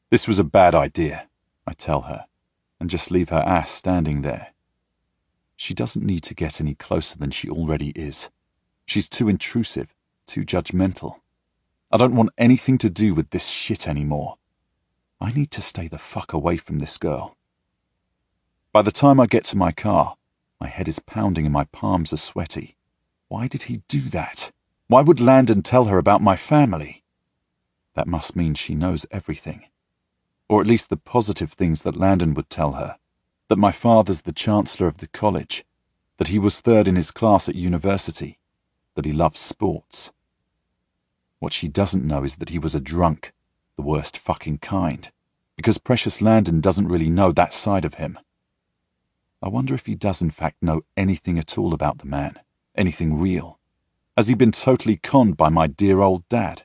This was a bad idea, I tell her, and just leave her ass standing there. She doesn't need to get any closer than she already is. She's too intrusive, too judgmental. I don't want anything to do with this shit anymore. I need to stay the fuck away from this girl. By the time I get to my car, my head is pounding and my palms are sweaty. Why did he do that? Why would Landon tell her about my family? That must mean she knows everything. Or at least the positive things that Landon would tell her. That my father's the chancellor of the college. That he was third in his class at university. That he loves sports. What she doesn't know is that he was a drunk, the worst fucking kind, because Precious Landon doesn't really know that side of him. I wonder if he does in fact know anything at all about the man, anything real. Has he been totally conned by my dear old dad?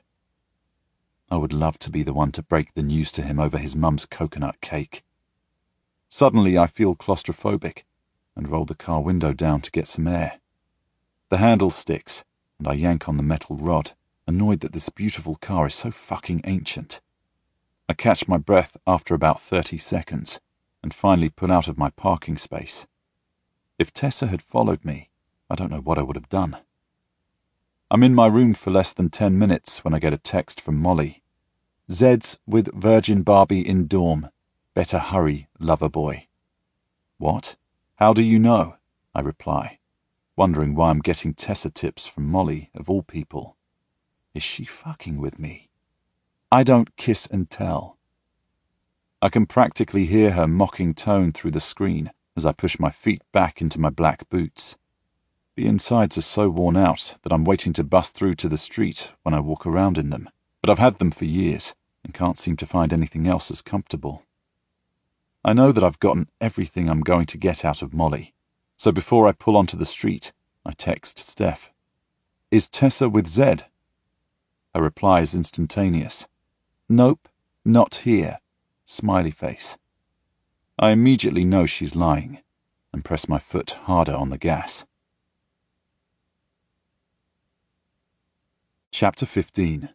I would love to be the one to break the news to him over his mum's coconut cake. Suddenly I feel claustrophobic and roll the car window down to get some air. The handle sticks and I yank on the metal rod, annoyed that this beautiful car is so fucking ancient. I catch my breath after about 30 seconds and finally pull out of my parking space. If Tessa had followed me, I don't know what I would have done. I'm in my room for less than 10 minutes when I get a text from Molly. Zed's with Virgin Barbie in dorm. Better hurry, lover boy. What? How do you know? I reply, wondering why I'm getting Tessa tips from Molly, of all people. Is she fucking with me? I don't kiss and tell. I can practically hear her mocking tone through the screen as I push my feet back into my black boots. The insides are so worn out that I'm waiting to bust through to the street when I walk around in them, but I've had them for years and can't seem to find anything else as comfortable. I know that I've gotten everything I'm going to get out of Molly, so before I pull onto the street, I text Steph. Is Tessa with Zed? Her reply is instantaneous. Nope, not here. Smiley face. I immediately know she's lying and press my foot harder on the gas. Chapter 15.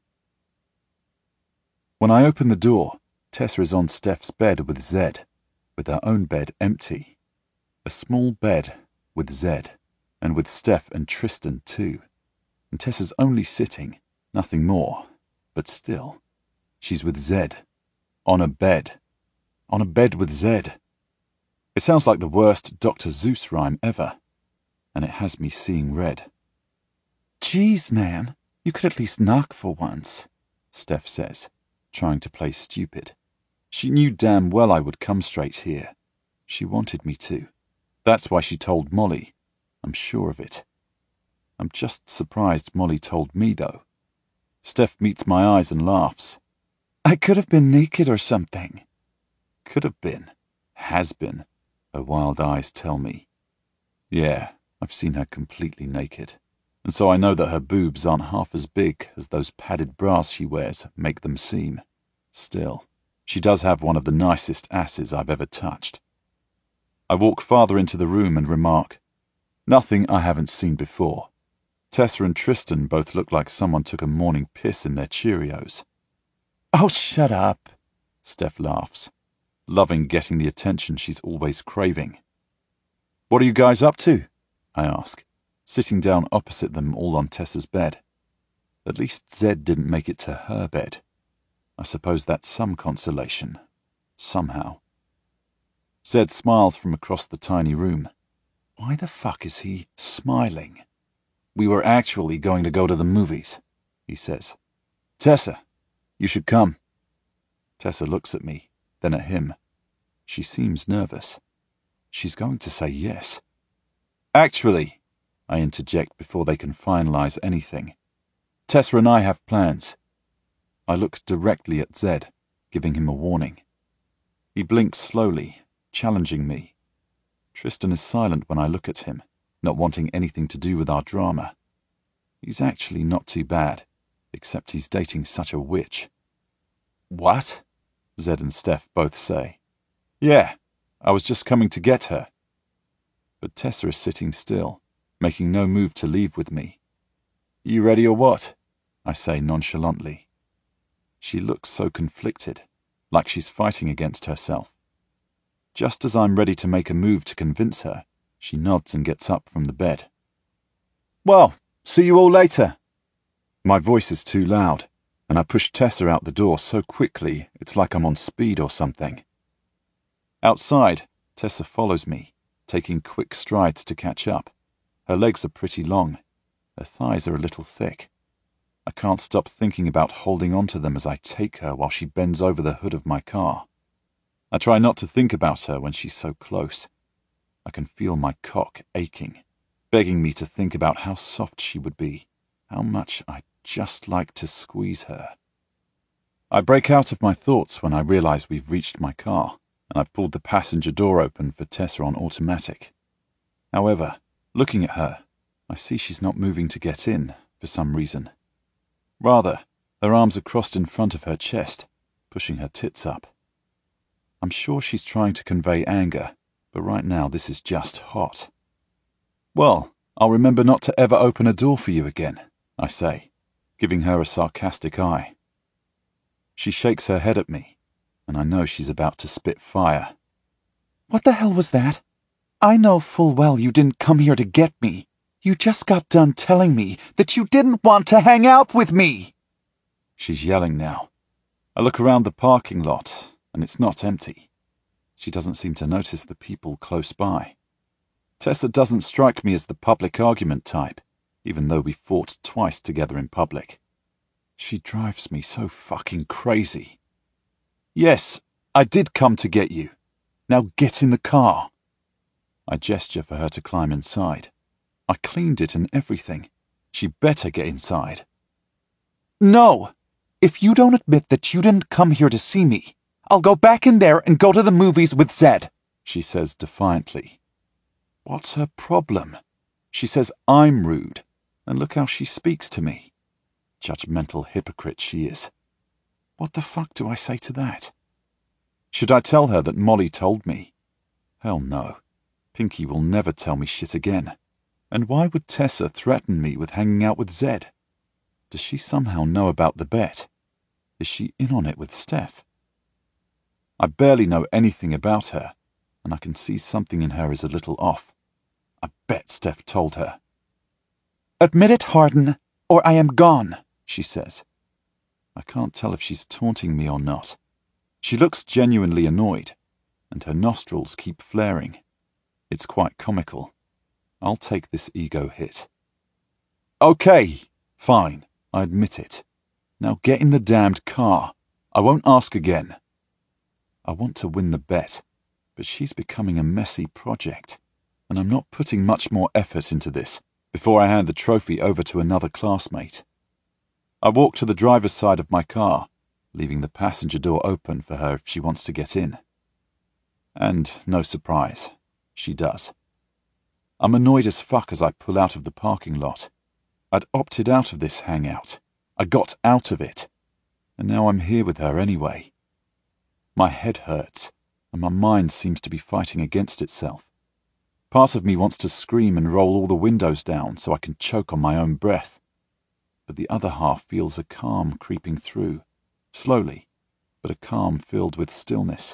When I open the door, Tessa is on Steph's bed with Zed, with her own bed empty. A small bed with Zed, and with Steph and Tristan too. And Tessa's only sitting, nothing more, but still, she's with Zed. On a bed. On a bed with Zed. It sounds like the worst Dr. Seuss rhyme ever, and it has me seeing red. Jeez, man, you could at least knock for once, Steph says, trying to play stupid. She knew damn well I would come straight here. She wanted me to. That's why she told Molly. I'm sure of it. I'm just surprised Molly told me, though. Steph meets my eyes and laughs. I could have been naked or something. Could have been. Has been, her wild eyes tell me. Yeah, I've seen her completely naked. And so I know that her boobs aren't half as big as those padded bras she wears make them seem. Still, she does have one of the nicest asses I've ever touched. I walk farther into the room and remark, nothing I haven't seen before. Tessa and Tristan both look like someone took a morning piss in their Cheerios. Oh, shut up, Steph laughs, loving getting the attention she's always craving. What are you guys up to? I ask, sitting down opposite them all on Tessa's bed. At least Zed didn't make it to her bed. I suppose that's some consolation. Somehow. Zed smiles from across the tiny room. Why the fuck is he smiling? We were actually going to go to the movies, he says. Tessa, you should come. Tessa looks at me, then at him. She seems nervous. She's going to say yes. Actually, I interject before they can finalize anything. Tessa and I have plans. I look directly at Zed, giving him a warning. He blinks slowly, challenging me. Tristan is silent when I look at him, not wanting anything to do with our drama. He's actually not too bad, except he's dating such a witch. What? Zed and Steph both say. Yeah, I was just coming to get her. But Tessa is sitting still, making no move to leave with me. You ready or what? I say nonchalantly. She looks so conflicted. like she's fighting against herself. Just as I'm ready to make a move to convince her, she nods and gets up from the bed. "Well, see you all later." My voice is too loud, and I push Tessa out the door so quickly it's like I'm on speed or something. Outside, Tessa follows me, taking quick strides to catch up. Her legs are pretty long. Her thighs are a little thick. I can't stop thinking about holding on to them as I take her while she bends over the hood of my car. I try not to think about her when she's so close. I can feel my cock aching, begging me to think about how soft she would be, how much I'd just like to squeeze her. I break out of my thoughts when I realize we've reached my car, and I've pulled the passenger door open for Tessa on automatic. However, looking at her, I see she's not moving to get in, for some reason. Rather, her arms are crossed in front of her chest, pushing her tits up. I'm sure she's trying to convey anger, but right now this is just hot. "Well, I'll remember not to ever open a door for you again," I say, giving her a sarcastic eye. She shakes her head at me, and I know she's about to spit fire. "What the hell was that? I know full well you didn't come here to get me. You just got done telling me that you didn't want to hang out with me." She's yelling now. I look around the parking lot, and it's not empty. She doesn't seem to notice the people close by. Tessa doesn't strike me as the public argument type, even though we fought twice together in public. She drives me so fucking crazy. "Yes, I did come to get you. Now get in the car." I gesture for her to climb inside. I cleaned it and everything. She better get inside. "No! If you don't admit that you didn't come here to see me, I'll go back in there and go to the movies with Zed," she says defiantly. What's her problem? She says I'm rude, and look how she speaks to me. Judgmental hypocrite she is. What the fuck do I say to that? Should I tell her that Molly told me? Hell no. Pinky will never tell me shit again. And why would Tessa threaten me with hanging out with Zed? Does she somehow know about the bet? Is she in on it with Steph? I barely know anything about her, and I can see something in her is a little off. I bet Steph told her. "Admit it, Harden, or I am gone," she says. I can't tell if she's taunting me or not. She looks genuinely annoyed, and her nostrils keep flaring. It's quite comical. I'll take this ego hit. "Okay, fine, I admit it. Now get in the damned car. I won't ask again." I want to win the bet, but she's becoming a messy project, and I'm not putting much more effort into this before I hand the trophy over to another classmate. I walk to the driver's side of my car, leaving the passenger door open for her if she wants to get in. And, no surprise, she does. I'm annoyed as fuck as I pull out of the parking lot. I'd opted out of this hangout. I got out of it. And now I'm here with her anyway. My head hurts, and my mind seems to be fighting against itself. Part of me wants to scream and roll all the windows down so I can choke on my own breath. But the other half feels a calm creeping through, slowly, but a calm filled with stillness.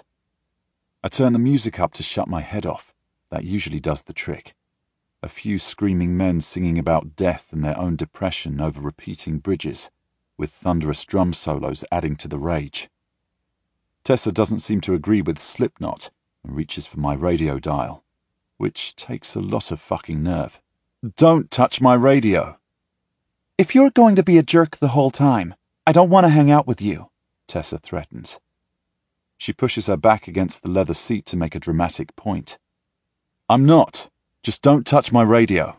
I turn the music up to shut my head off. That usually does the trick. A few screaming men singing about death and their own depression over repeating bridges, with thunderous drum solos adding to the rage. Tessa doesn't seem to agree with Slipknot and reaches for my radio dial, which takes a lot of fucking nerve. "Don't touch my radio." "If you're going to be a jerk the whole time, I don't want to hang out with you," Tessa threatens. She pushes her back against the leather seat to make a dramatic point. "I'm not. Just don't touch my radio."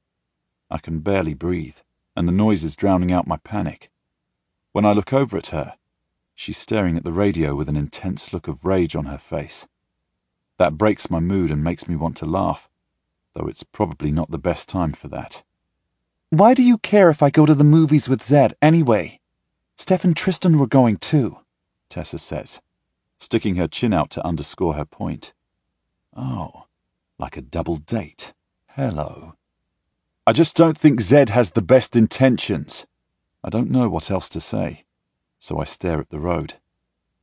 I can barely breathe, and the noise is drowning out my panic. When I look over at her, she's staring at the radio with an intense look of rage on her face. That breaks my mood and makes me want to laugh, though it's probably not the best time for that. "Why do you care if I go to the movies with Zed anyway? Steph and Tristan were going too," Tessa says, sticking her chin out to underscore her point. Oh, like a double date. Hello. "I just don't think Zed has the best intentions." I don't know what else to say, so I stare at the road.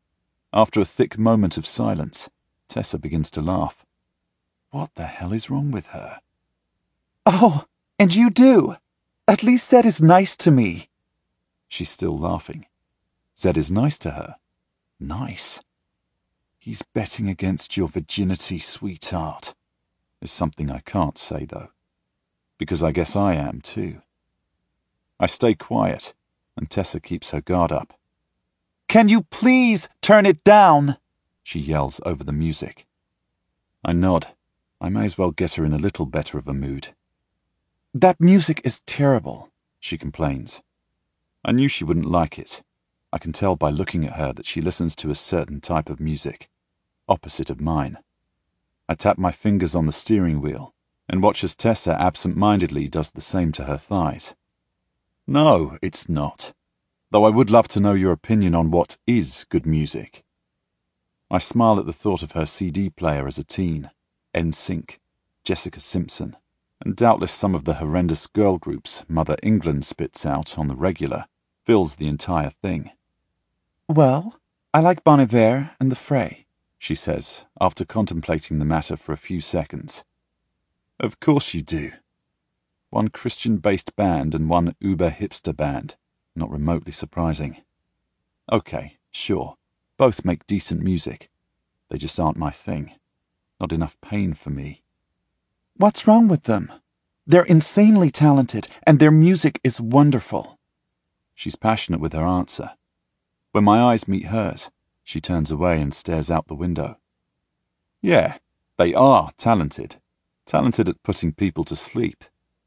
After a thick moment of silence, Tessa begins to laugh. What the hell is wrong with her? Oh, and you do. At least Zed is nice to me. She's still laughing. Zed is nice to her. Nice? He's betting against your virginity, sweetheart. Is something I can't say, though. Because I guess I am, too. I stay quiet, and Tessa keeps her guard up. Can you please turn it down? She yells over the music. I nod. I may as well get her in a little better of a mood. That music is terrible, she complains. I knew she wouldn't like it. I can tell by looking at her that she listens to a certain type of music, opposite of mine. I tap my fingers on the steering wheel and watch as Tessa absent-mindedly does the same to her thighs. No, it's not. Though I would love to know your opinion on what is good music. I smile at the thought of her CD player as a teen, NSYNC, Jessica Simpson, and doubtless some of the horrendous girl groups Mother England spits out on the regular fills the entire thing. Well, I like Bon Iver and The Fray, she says, after contemplating the matter for a few seconds. Of course you do. One Christian-based band and one uber-hipster band. Not remotely surprising. Okay, sure. Both make decent music. They just aren't my thing. Not enough pain for me. What's wrong with them? They're insanely talented, and their music is wonderful. She's passionate with her answer. When my eyes meet hers, she turns away and stares out the window. Yeah, they are talented. Talented at putting people to sleep.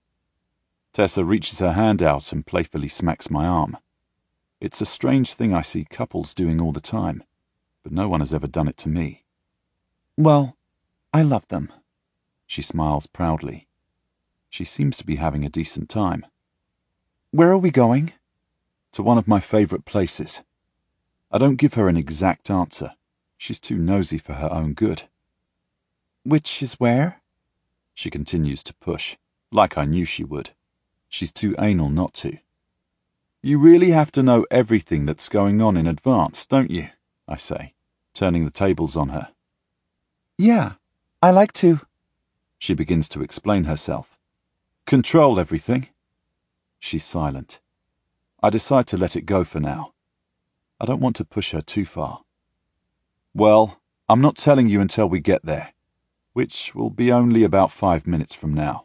Tessa reaches her hand out and playfully smacks my arm. It's a strange thing I see couples doing all the time, but no one has ever done it to me. Well, I love them. She smiles proudly. She seems to be having a decent time. Where are we going? To one of my favourite places. I don't give her an exact answer. She's too nosy for her own good. Which is where? She continues to push, like I knew she would. She's too anal not to. You really have to know everything that's going on in advance, don't you? I say, turning the tables on her. Yeah, I like to. She begins to explain herself. Control everything. She's silent. I decide to let it go for now. I don't want to push her too far. Well, I'm not telling you until we get there, which will be only about 5 minutes from now.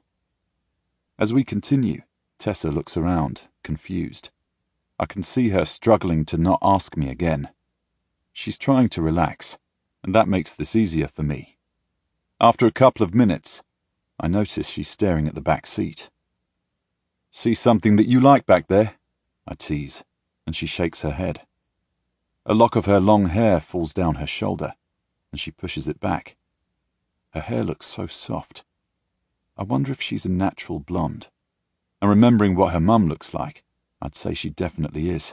As we continue, Tessa looks around, confused. I can see her struggling to not ask me again. She's trying to relax, and that makes this easier for me. After a couple of minutes, I notice she's staring at the back seat. See something that you like back there? I tease, and she shakes her head. A lock of her long hair falls down her shoulder, and she pushes it back. Her hair looks so soft. I wonder if she's a natural blonde. And remembering what her mum looks like, I'd say she definitely is.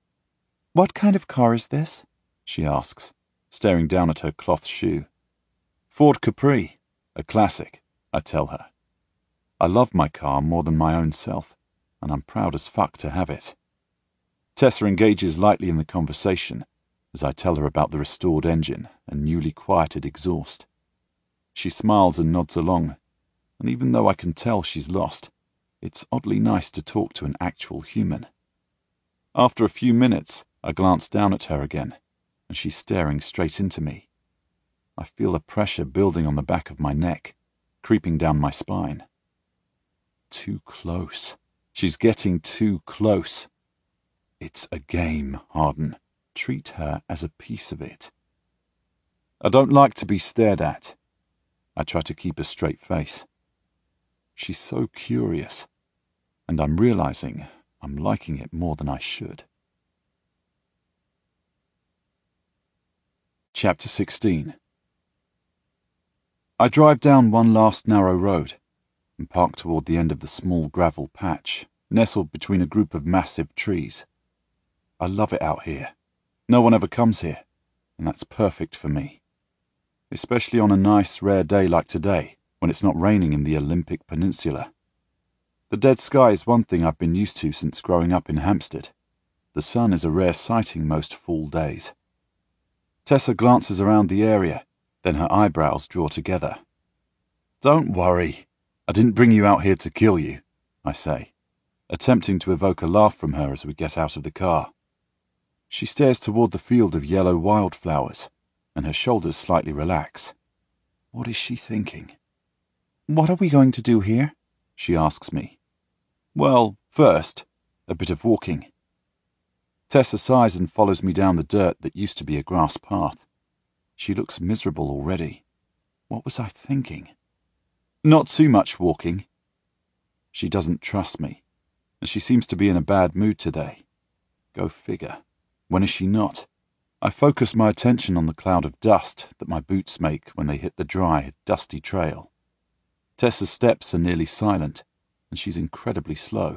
What kind of car is this? She asks, staring down at her cloth shoe. Ford Capri, a classic, I tell her. I love my car more than my own self, and I'm proud as fuck to have it. Tessa engages lightly in the conversation as I tell her about the restored engine and newly quieted exhaust. She smiles and nods along, and even though I can tell she's lost, it's oddly nice to talk to an actual human. After a few minutes, I glance down at her again, and she's staring straight into me. I feel the pressure building on the back of my neck, creeping down my spine. Too close. She's getting too close. It's a game, Harden. Treat her as a piece of it. I don't like to be stared at. I try to keep a straight face. She's so curious, and I'm realizing I'm liking it more than I should. Chapter 16. I drive down one last narrow road and park toward the end of the small gravel patch, nestled between a group of massive trees. I love it out here. No one ever comes here, and that's perfect for me. Especially on a nice, rare day like today, when it's not raining in the Olympic Peninsula. The dead sky is one thing I've been used to since growing up in Hampstead. The sun is a rare sighting most fall days. Tessa glances around the area, then her eyebrows draw together. Don't worry. I didn't bring you out here to kill you, I say, attempting to evoke a laugh from her as we get out of the car. She stares toward the field of yellow wildflowers, and her shoulders slightly relax. What is she thinking? What are we going to do here? She asks me. Well, first, a bit of walking. Tessa sighs and follows me down the dirt that used to be a grass path. She looks miserable already. What was I thinking? Not too much walking. She doesn't trust me, and she seems to be in a bad mood today. Go figure. When is she not? I focus my attention on the cloud of dust that my boots make when they hit the dry, dusty trail. Tessa's steps are nearly silent, and she's incredibly slow.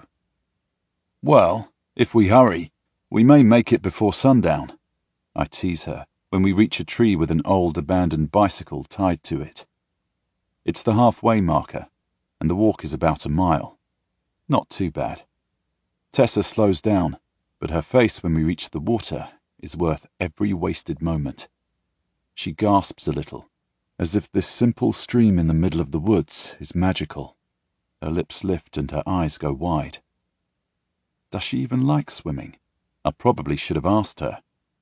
Well, if we hurry, we may make it before sundown, I tease her when we reach a tree with an old abandoned bicycle tied to it. It's the halfway marker, and the walk is about a mile. Not too bad. Tessa slows down, but her face when we reach the water is worth every wasted moment. She gasps a little, as if this simple stream in the middle of the woods is magical. Her lips lift and her eyes go wide. Does she even like swimming? I probably should have asked her.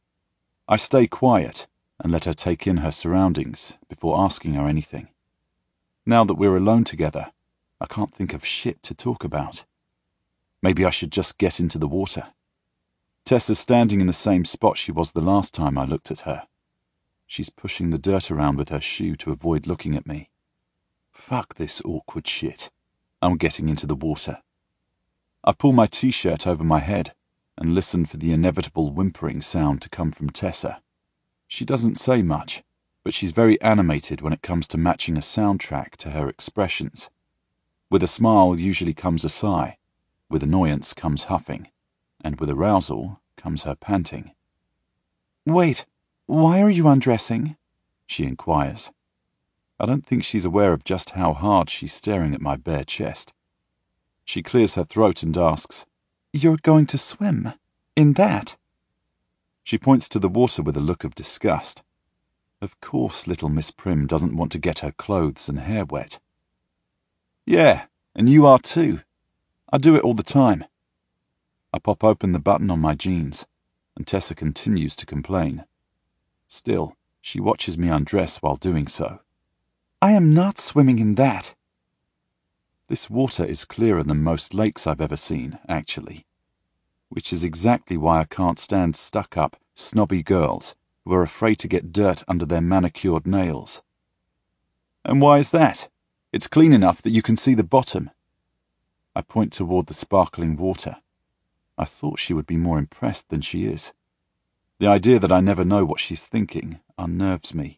I stay quiet and let her take in her surroundings before asking her anything. Now that we're alone together, I can't think of shit to talk about. Maybe I should just get into the water. Tessa's standing in the same spot she was the last time I looked at her. She's pushing the dirt around with her shoe to avoid looking at me. Fuck this awkward shit. I'm getting into the water. I pull my t-shirt over my head and listen for the inevitable whimpering sound to come from Tessa. She doesn't say much, but she's very animated when it comes to matching a soundtrack to her expressions. With a smile usually comes a sigh, with annoyance comes huffing, and with arousal comes her panting. Wait, why are you undressing? She inquires. I don't think she's aware of just how hard she's staring at my bare chest. She clears her throat and asks, You're going to swim? In that? She points to the water with a look of disgust. Of course little Miss Prim doesn't want to get her clothes and hair wet. Yeah, and you are too. I do it all the time. I pop open the button on my jeans, and Tessa continues to complain. Still, she watches me undress while doing so. I am not swimming in that. This water is clearer than most lakes I've ever seen, actually. Which is exactly why I can't stand stuck-up, snobby girls who are afraid to get dirt under their manicured nails. And why is that? It's clean enough that you can see the bottom. I point toward the sparkling water. I thought she would be more impressed than she is. The idea that I never know what she's thinking unnerves me.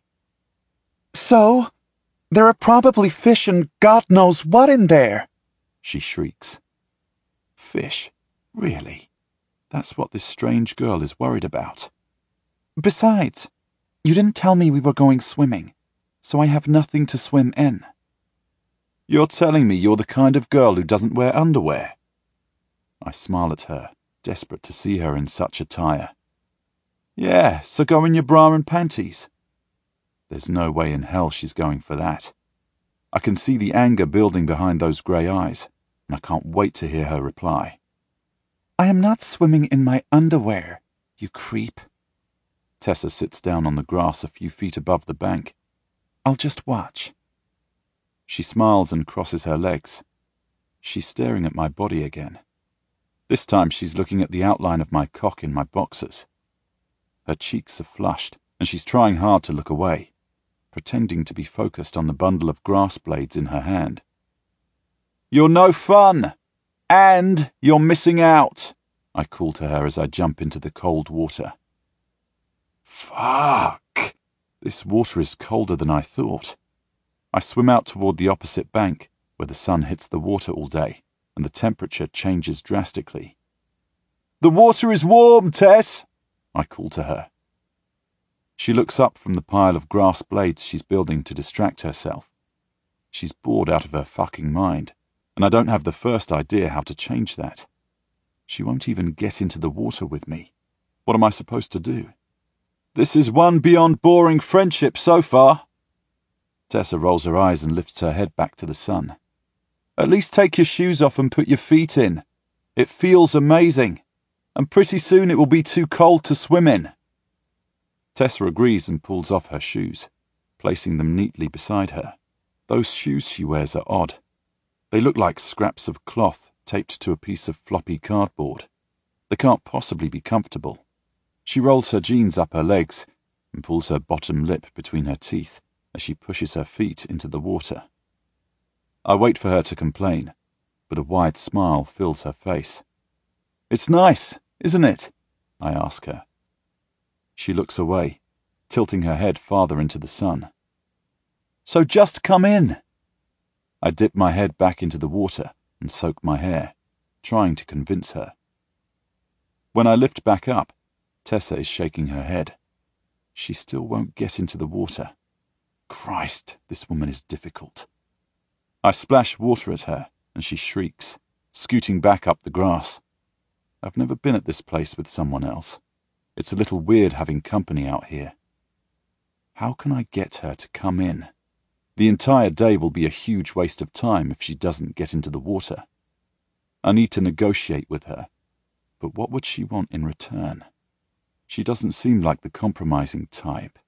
So, there are probably fish and God knows what in there, she shrieks. Fish? Really? That's what this strange girl is worried about. Besides, you didn't tell me we were going swimming, so I have nothing to swim in. You're telling me you're the kind of girl who doesn't wear underwear? I smile at her, desperate to see her in such attire. Yeah, so go in your bra and panties. There's no way in hell she's going for that. I can see the anger building behind those grey eyes, and I can't wait to hear her reply. I am not swimming in my underwear, you creep. Tessa sits down on the grass a few feet above the bank. I'll just watch. She smiles and crosses her legs. She's staring at my body again. This time she's looking at the outline of my cock in my boxers. Her cheeks are flushed, and she's trying hard to look away, pretending to be focused on the bundle of grass blades in her hand. You're no fun! And you're missing out! I call to her as I jump into the cold water. Fuck! This water is colder than I thought. I swim out toward the opposite bank, where the sun hits the water all day, and the temperature changes drastically. The water is warm, Tess! I call to her. She looks up from the pile of grass blades she's building to distract herself. She's bored out of her fucking mind, and I don't have the first idea how to change that. She won't even get into the water with me. What am I supposed to do? This is one beyond boring friendship so far. Tessa rolls her eyes and lifts her head back to the sun. At least take your shoes off and put your feet in. It feels amazing, and pretty soon it will be too cold to swim in. Tessa agrees and pulls off her shoes, placing them neatly beside her. Those shoes she wears are odd. They look like scraps of cloth taped to a piece of floppy cardboard. They can't possibly be comfortable. She rolls her jeans up her legs and pulls her bottom lip between her teeth as she pushes her feet into the water. I wait for her to complain, but a wide smile fills her face. It's nice, isn't it? I ask her. She looks away, tilting her head farther into the sun. So just come in. I dip my head back into the water and soak my hair, trying to convince her. When I lift back up, Tessa is shaking her head. She still won't get into the water. Christ, this woman is difficult. I splash water at her, and she shrieks, scooting back up the grass. I've never been at this place with someone else. It's a little weird having company out here. How can I get her to come in? The entire day will be a huge waste of time if she doesn't get into the water. I need to negotiate with her, but what would she want in return? She doesn't seem like the compromising type.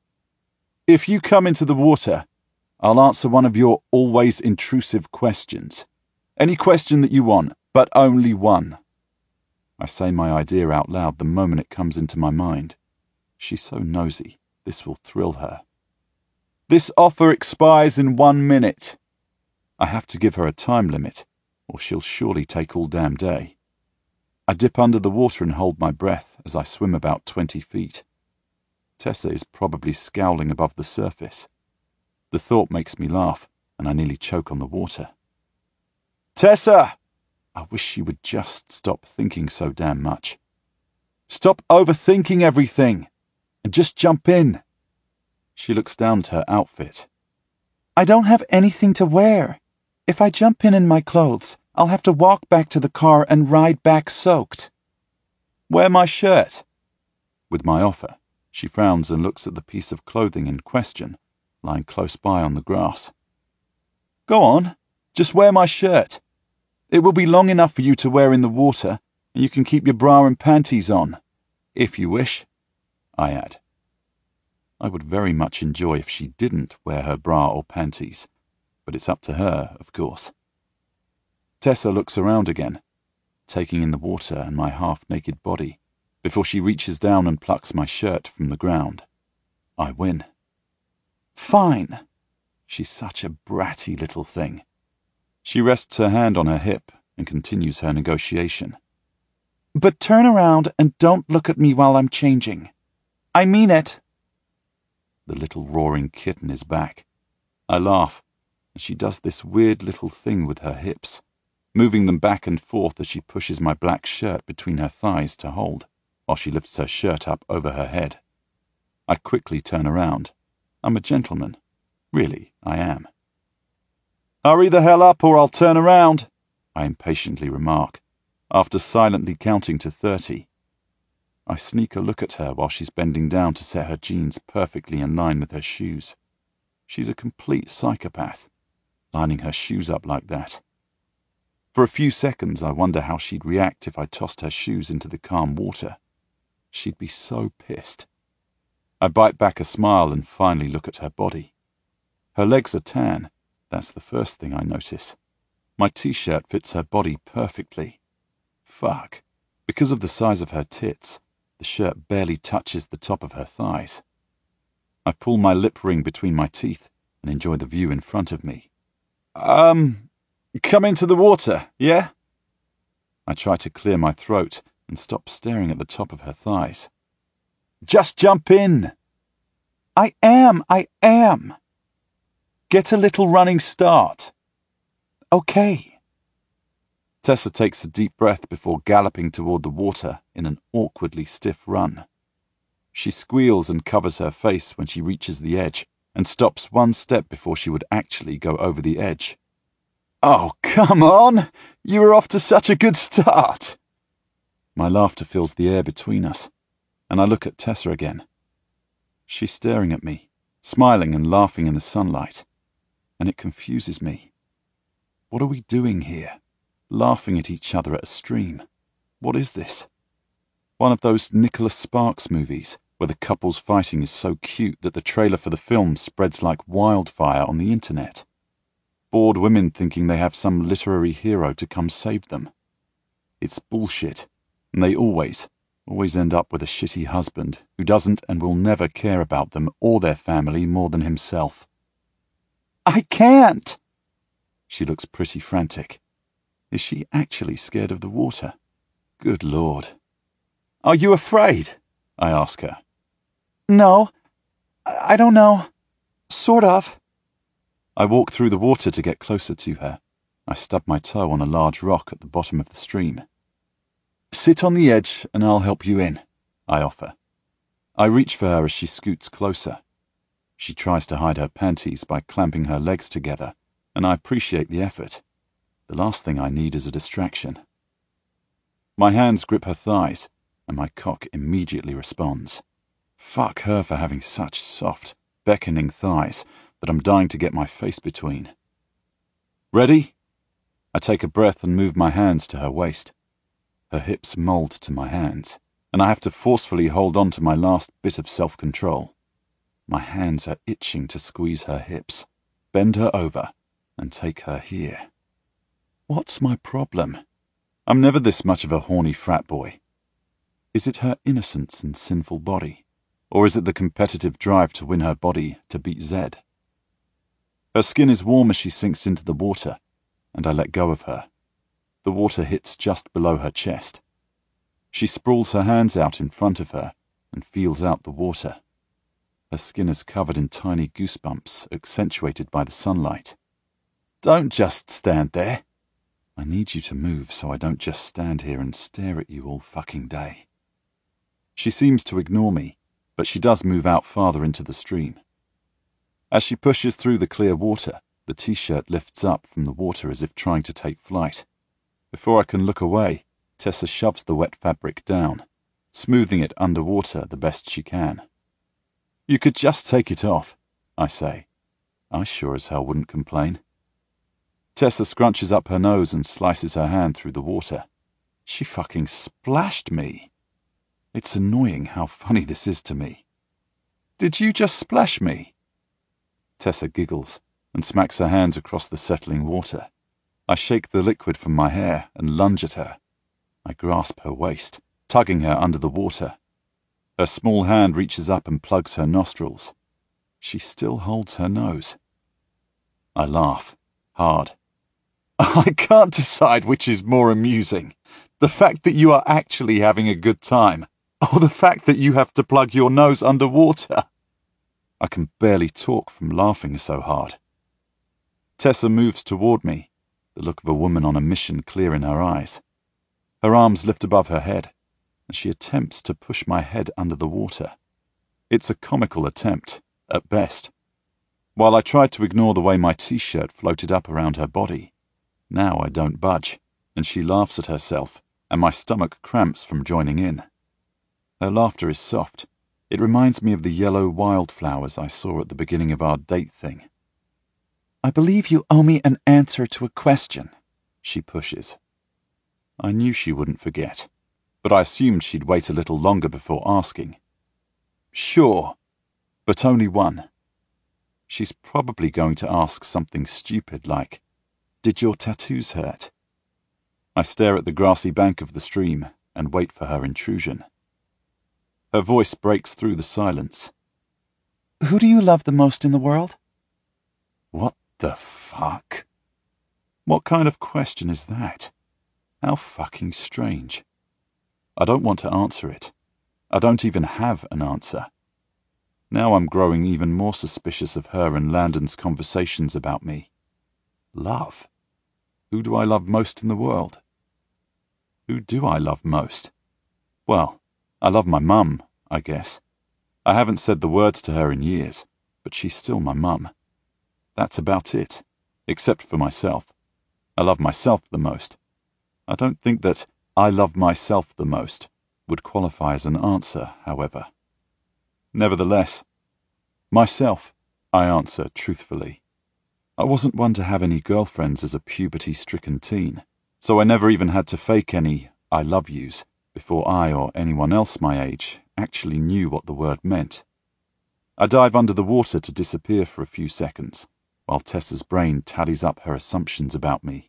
If you come into the water, I'll answer one of your always intrusive questions. Any question that you want, but only one. I say my idea out loud the moment it comes into my mind. She's so nosy, this will thrill her. This offer expires in 1 minute. I have to give her a time limit, or she'll surely take all damn day. I dip under the water and hold my breath as I swim about 20 feet. Tessa is probably scowling above the surface. The thought makes me laugh, and I nearly choke on the water. Tessa! I wish she would just stop thinking so damn much. Stop overthinking everything, and just jump in. She looks down at her outfit. I don't have anything to wear. If I jump in my clothes, I'll have to walk back to the car and ride back soaked. Wear my shirt. With my offer, she frowns and looks at the piece of clothing in question, lying close by on the grass. Go on, just wear my shirt. It will be long enough for you to wear in the water, and you can keep your bra and panties on, if you wish, I add. I would very much enjoy if she didn't wear her bra or panties, but it's up to her, of course. Tessa looks around again, taking in the water and my half-naked body, before she reaches down and plucks my shirt from the ground. I win. Fine. She's such a bratty little thing. She rests her hand on her hip and continues her negotiation. But turn around and don't look at me while I'm changing. I mean it. The little roaring kitten is back. I laugh, and she does this weird little thing with her hips, moving them back and forth as she pushes my black shirt between her thighs to hold, while she lifts her shirt up over her head. I quickly turn around. I'm a gentleman. Really, I am. Hurry the hell up or I'll turn around, I impatiently remark, after silently counting to 30. I sneak a look at her while she's bending down to set her jeans perfectly in line with her shoes. She's a complete psychopath, lining her shoes up like that. For a few seconds I wonder how she'd react if I tossed her shoes into the calm water. She'd be so pissed. I bite back a smile and finally look at her body. Her legs are tan. That's the first thing I notice. My t-shirt fits her body perfectly. Fuck. Because of the size of her tits, the shirt barely touches the top of her thighs. I pull my lip ring between my teeth and enjoy the view in front of me. Come into the water, yeah? I try to clear my throat and stop staring at the top of her thighs. Just jump in. I am. Get a little running start. Okay. Tessa takes a deep breath before galloping toward the water in an awkwardly stiff run. She squeals and covers her face when she reaches the edge and stops one step before she would actually go over the edge. Oh, come on! You were off to such a good start! My laughter fills the air between us, and I look at Tessa again. She's staring at me, smiling and laughing in the sunlight, and it confuses me. What are we doing here? Laughing at each other at a stream. What is this? One of those Nicholas Sparks movies where the couple's fighting is so cute that the trailer for the film spreads like wildfire on the internet. Bored women thinking they have some literary hero to come save them. It's bullshit, and they always end up with a shitty husband who doesn't and will never care about them or their family more than himself. I can't! She looks pretty frantic. Is she actually scared of the water? Good Lord. Are you afraid? I ask her. No, I don't know. Sort of. I walk through the water to get closer to her. I stub my toe on a large rock at the bottom of the stream. Sit on the edge and I'll help you in, I offer. I reach for her as she scoots closer. She tries to hide her panties by clamping her legs together, and I appreciate the effort. The last thing I need is a distraction. My hands grip her thighs, and my cock immediately responds. Fuck her for having such soft, beckoning thighs that I'm dying to get my face between. Ready? I take a breath and move my hands to her waist. Her hips mould to my hands, and I have to forcefully hold on to my last bit of self-control. My hands are itching to squeeze her hips, bend her over, and take her here. What's my problem? I'm never this much of a horny frat boy. Is it her innocence and sinful body? Or is it the competitive drive to win her body to beat Zed? Her skin is warm as she sinks into the water, and I let go of her. The water hits just below her chest. She sprawls her hands out in front of her and feels out the water. Her skin is covered in tiny goosebumps, accentuated by the sunlight. Don't just stand there. I need you to move so I don't just stand here and stare at you all fucking day. She seems to ignore me, but she does move out farther into the stream. As she pushes through the clear water, the t-shirt lifts up from the water as if trying to take flight. Before I can look away, Tessa shoves the wet fabric down, smoothing it underwater the best she can. You could just take it off, I say. I sure as hell wouldn't complain. Tessa scrunches up her nose and slices her hand through the water. She fucking splashed me. It's annoying how funny this is to me. Did you just splash me? Tessa giggles and smacks her hands across the settling water. I shake the liquid from my hair and lunge at her. I grasp her waist, tugging her under the water. Her small hand reaches up and plugs her nostrils. She still holds her nose. I laugh, hard. I can't decide which is more amusing. The fact that you are actually having a good time, or the fact that you have to plug your nose underwater. I can barely talk from laughing so hard. Tessa moves toward me, the look of a woman on a mission clear in her eyes. Her arms lift above her head, and she attempts to push my head under the water. It's a comical attempt, at best. While I tried to ignore the way my t-shirt floated up around her body, now I don't budge, and she laughs at herself, and my stomach cramps from joining in. Her laughter is soft. It reminds me of the yellow wildflowers I saw at the beginning of our date thing. I believe you owe me an answer to a question, she pushes. I knew she wouldn't forget, but I assumed she'd wait a little longer before asking. Sure, but only one. She's probably going to ask something stupid like, did your tattoos hurt? I stare at the grassy bank of the stream and wait for her intrusion. Her voice breaks through the silence. Who do you love the most in the world? What the fuck? What kind of question is that? How fucking strange. I don't want to answer it. I don't even have an answer. Now I'm growing even more suspicious of her and Landon's conversations about me. Love? Who do I love most in the world? Who do I love most? Well, I love my mum, I guess. I haven't said the words to her in years, but she's still my mum. That's about it, except for myself. I love myself the most. I don't think that I love myself the most would qualify as an answer, however. Nevertheless, Myself, I answer truthfully. I wasn't one to have any girlfriends as a puberty-stricken teen, so I never even had to fake any I love yous before I or anyone else my age actually knew what the word meant. I dive under the water to disappear for a few seconds, while Tessa's brain tallies up her assumptions about me.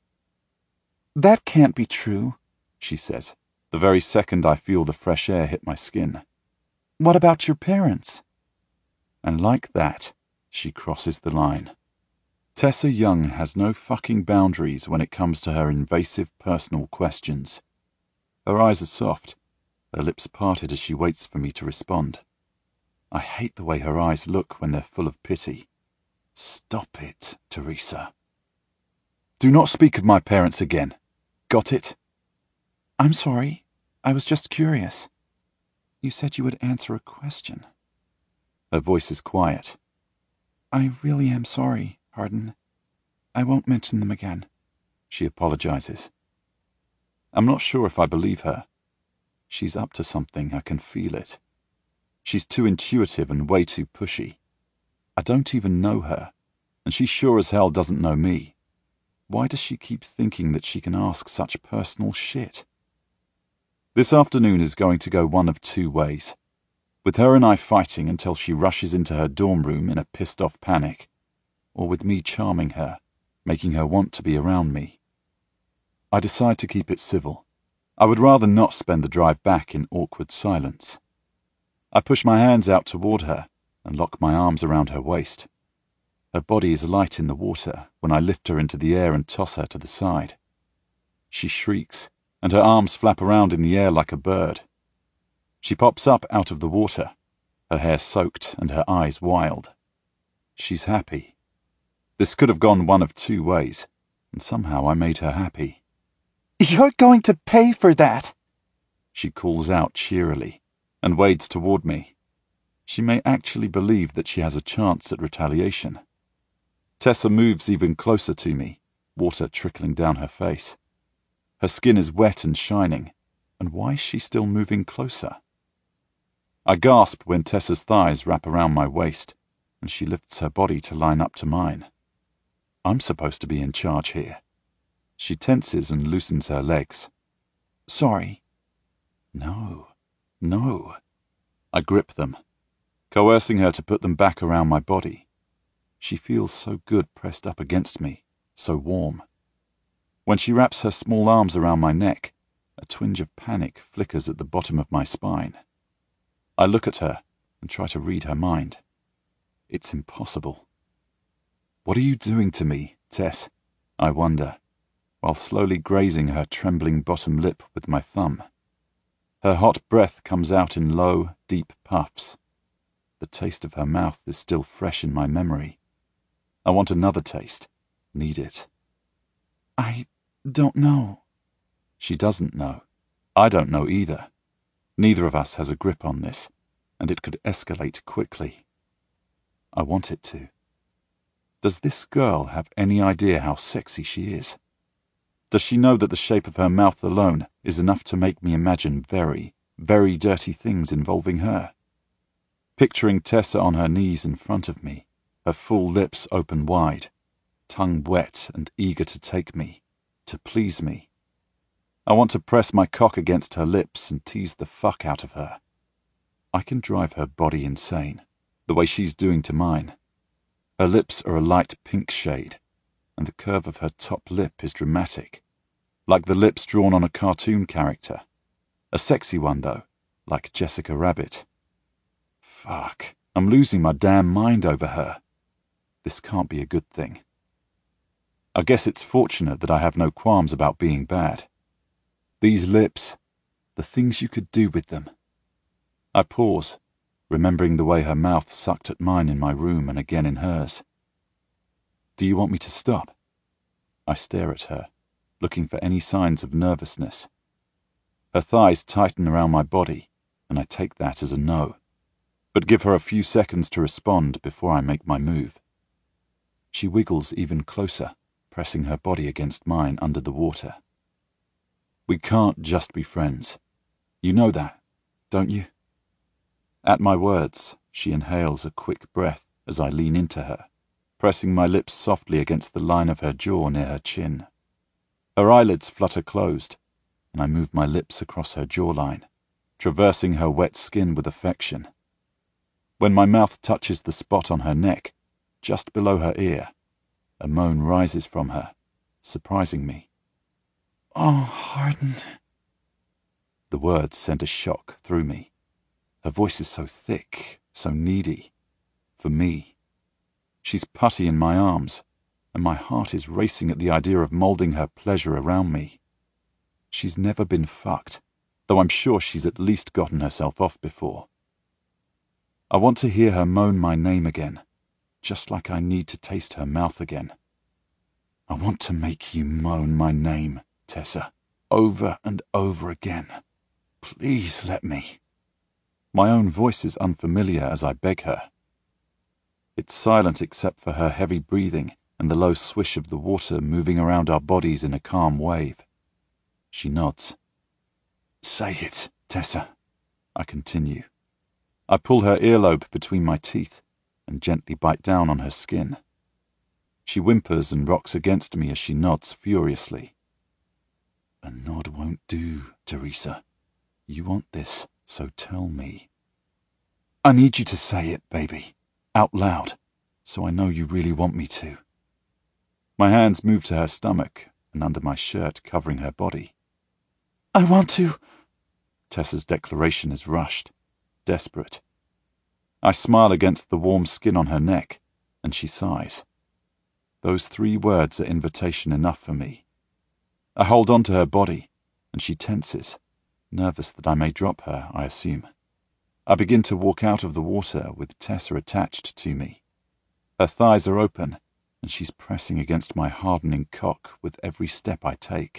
That can't be true, she says, the very second I feel the fresh air hit my skin. What about your parents? And like that, she crosses the line. Tessa Young has no fucking boundaries when it comes to her invasive personal questions. Her eyes are soft, her lips parted as she waits for me to respond. I hate the way her eyes look when they're full of pity. Stop it, Teresa. Do not speak of my parents again. Got it? I'm sorry. I was just curious. You said you would answer a question. Her voice is quiet. I really am sorry, Hardin. I won't mention them again. She apologizes. I'm not sure if I believe her. She's up to something, I can feel it. She's too intuitive and way too pushy. I don't even know her, and she sure as hell doesn't know me. Why does she keep thinking that she can ask such personal shit? This afternoon is going to go one of two ways, with her and I fighting until she rushes into her dorm room in a pissed-off panic, or with me charming her, making her want to be around me. I decide to keep it civil. I would rather not spend the drive back in awkward silence. I push my hands out toward her and lock my arms around her waist. Her body is light in the water when I lift her into the air and toss her to the side. She shrieks, and her arms flap around in the air like a bird. She pops up out of the water, her hair soaked and her eyes wild. She's happy. This could have gone one of two ways, and somehow I made her happy. You're going to pay for that, she calls out cheerily, and wades toward me. She may actually believe that she has a chance at retaliation. Tessa moves even closer to me, water trickling down her face. Her skin is wet and shining, and why is she still moving closer? I gasp when Tessa's thighs wrap around my waist, and she lifts her body to line up to mine. I'm supposed to be in charge here. She tenses and loosens her legs. Sorry. No. I grip them, coercing her to put them back around my body. She feels so good pressed up against me, so warm. When she wraps her small arms around my neck, a twinge of panic flickers at the bottom of my spine. I look at her and try to read her mind. It's impossible. What are you doing to me, Tess? I wonder, while slowly grazing her trembling bottom lip with my thumb. Her hot breath comes out in low, deep puffs. The taste of her mouth is still fresh in my memory. I want another taste. Need it. I don't know. She doesn't know. I don't know either. Neither of us has a grip on this, and it could escalate quickly. I want it to. Does this girl have any idea how sexy she is? Does she know that the shape of her mouth alone is enough to make me imagine very, very dirty things involving her? Picturing Tessa on her knees in front of me, her full lips open wide, tongue wet and eager to take me, to please me. I want to press my cock against her lips and tease the fuck out of her. I can drive her body insane, the way she's doing to mine. Her lips are a light pink shade, and the curve of her top lip is dramatic, like the lips drawn on a cartoon character. A sexy one, though, like Jessica Rabbit. Fuck, I'm losing my damn mind over her. This can't be a good thing. I guess it's fortunate that I have no qualms about being bad. These lips, the things you could do with them. I pause, remembering the way her mouth sucked at mine in my room and again in hers. Do you want me to stop? I stare at her, looking for any signs of nervousness. Her thighs tighten around my body, and I take that as a no, but give her a few seconds to respond before I make my move. She wiggles even closer, pressing her body against mine under the water. We can't just be friends. You know that, don't you? At my words, she inhales a quick breath as I lean into her, pressing my lips softly against the line of her jaw near her chin. Her eyelids flutter closed, and I move my lips across her jawline, traversing her wet skin with affection. When my mouth touches the spot on her neck, just below her ear, a moan rises from her, surprising me. "Oh, Hardin." The words send a shock through me. Her voice is so thick, so needy. For me. She's putty in my arms, and my heart is racing at the idea of moulding her pleasure around me. She's never been fucked, though I'm sure she's at least gotten herself off before. I want to hear her moan my name again, just like I need to taste her mouth again. I want to make you moan my name, Tessa, over and over again. Please let me. My own voice is unfamiliar as I beg her. It's silent except for her heavy breathing and the low swish of the water moving around our bodies in a calm wave. She nods. Say it, Tessa, I continue. I pull her earlobe between my teeth and gently bite down on her skin. She whimpers and rocks against me as she nods furiously. A nod won't do, Teresa. You want this, so tell me. I need you to say it, baby, out loud, so I know you really want me to. My hands move to her stomach and under my shirt covering her body. I want to. Tessa's declaration is rushed, desperate. I smile against the warm skin on her neck, and she sighs. Those 3 words are invitation enough for me. I hold on to her body, and she tenses, nervous that I may drop her, I assume. I begin to walk out of the water with Tessa attached to me. Her thighs are open, and she's pressing against my hardening cock with every step I take.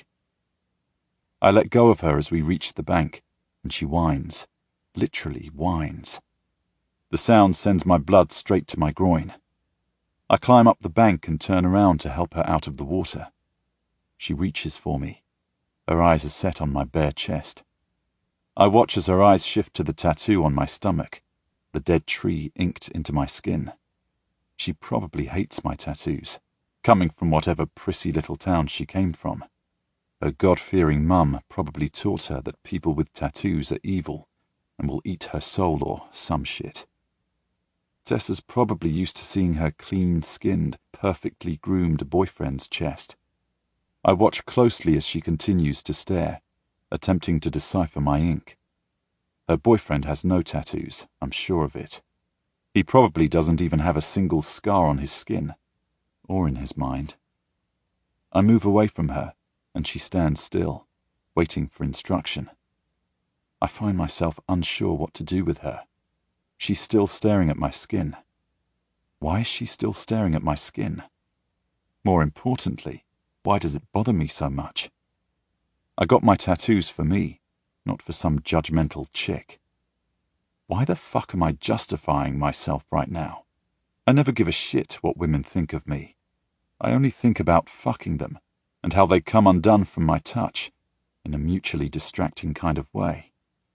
I let go of her as we reach the bank, and she whines, literally whines. The sound sends my blood straight to my groin. I climb up the bank and turn around to help her out of the water. She reaches for me. Her eyes are set on my bare chest. I watch as her eyes shift to the tattoo on my stomach, the dead tree inked into my skin. She probably hates my tattoos, coming from whatever prissy little town she came from. Her God-fearing mum probably taught her that people with tattoos are evil and will eat her soul or some shit. Tessa's probably used to seeing her clean-skinned, perfectly groomed boyfriend's chest. I watch closely as she continues to stare, attempting to decipher my ink. Her boyfriend has no tattoos, I'm sure of it. He probably doesn't even have a single scar on his skin, or in his mind. I move away from her, and she stands still, waiting for instruction. I find myself unsure what to do with her. She's still staring at my skin. Why is she still staring at my skin? More importantly, why does it bother me so much? I got my tattoos for me, not for some judgmental chick. Why the fuck am I justifying myself right now? I never give a shit what women think of me. I only think about fucking them, and how they come undone from my touch, in a mutually distracting kind of way.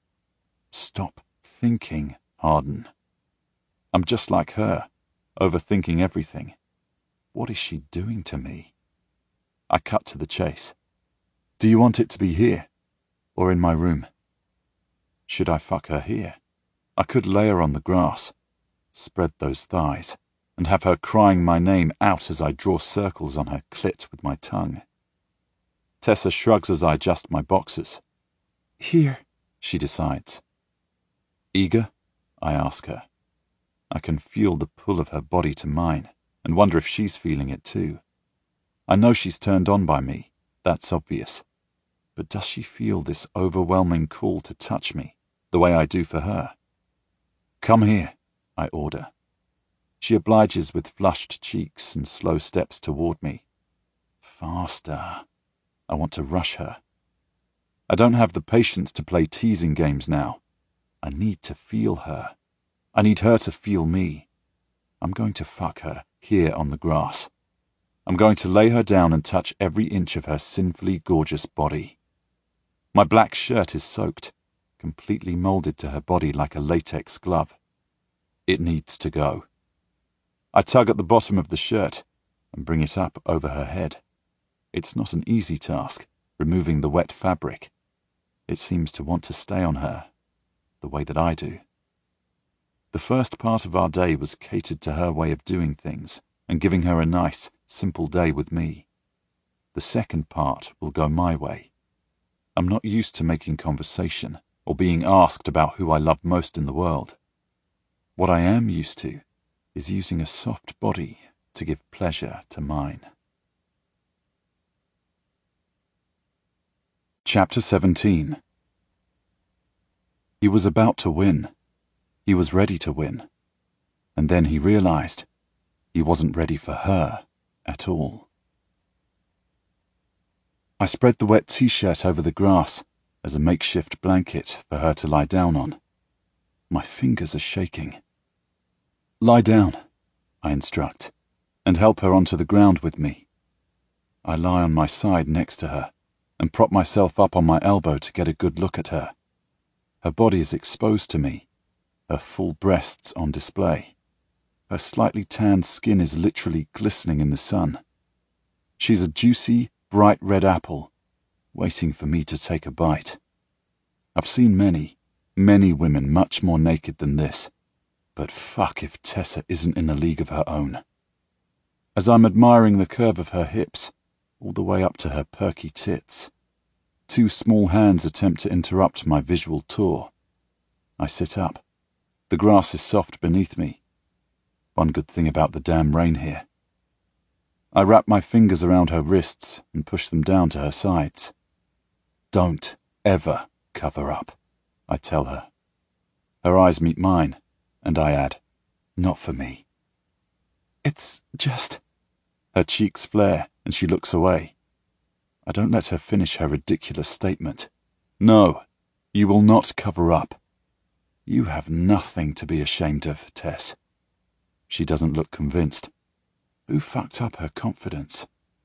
Stop thinking, Hardin. I'm just like her, overthinking everything. What is she doing to me? I cut to the chase. Do you want it to be here, or in my room? Should I fuck her here? I could lay her on the grass, spread those thighs, and have her crying my name out as I draw circles on her clit with my tongue. Tessa shrugs as I adjust my boxers. Here, she decides. Eager? I ask her. I can feel the pull of her body to mine, and wonder if she's feeling it too. I know she's turned on by me, that's obvious. But does she feel this overwhelming call to touch me, the way I do for her? Come here, I order. She obliges with flushed cheeks and slow steps toward me. Faster. I want to rush her. I don't have the patience to play teasing games now. I need to feel her. I need her to feel me. I'm going to fuck her here on the grass. I'm going to lay her down and touch every inch of her sinfully gorgeous body. My black shirt is soaked, completely molded to her body like a latex glove. It needs to go. I tug at the bottom of the shirt and bring it up over her head. It's not an easy task, removing the wet fabric. It seems to want to stay on her, the way that I do. The first part of our day was catered to her way of doing things and giving her a nice, simple day with me. The second part will go my way. I'm not used to making conversation or being asked about who I love most in the world. What I am used to is using a soft body to give pleasure to mine. Chapter 17. He was about to win. He was ready to win. And then he realized he wasn't ready for her at all. I spread the wet t-shirt over the grass as a makeshift blanket for her to lie down on. My fingers are shaking. Lie down, I instruct, and help her onto the ground with me. I lie on my side next to her and prop myself up on my elbow to get a good look at her. Her body is exposed to me, her full breasts on display. Her slightly tanned skin is literally glistening in the sun. She's a juicy, bright red apple, waiting for me to take a bite. I've seen many, many women much more naked than this, but fuck if Tessa isn't in a league of her own. As I'm admiring the curve of her hips, all the way up to her perky tits, two small hands attempt to interrupt my visual tour. I sit up. The grass is soft beneath me. One good thing about the damn rain here. I wrap my fingers around her wrists and push them down to her sides. Don't ever cover up, I tell her. Her eyes meet mine, and I add, not for me. It's just... Her cheeks flare, and she looks away. I don't let her finish her ridiculous statement. No, you will not cover up. You have nothing to be ashamed of, Tess. She doesn't look convinced. Who fucked up her confidence?